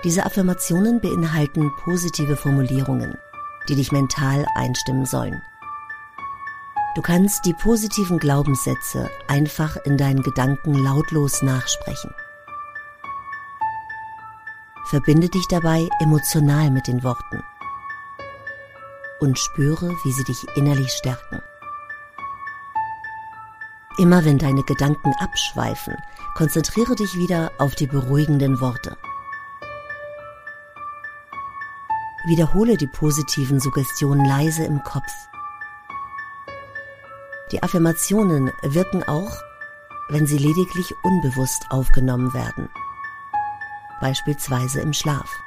Diese Affirmationen beinhalten positive Formulierungen, die dich mental einstimmen sollen. Du kannst die positiven Glaubenssätze einfach in deinen Gedanken lautlos nachsprechen. Verbinde dich dabei emotional mit den Worten und spüre, wie sie dich innerlich stärken. Immer wenn deine Gedanken abschweifen, konzentriere dich wieder auf die beruhigenden Worte. Wiederhole die positiven Suggestionen leise im Kopf. Die Affirmationen wirken auch, wenn sie lediglich unbewusst aufgenommen werden, beispielsweise im Schlaf.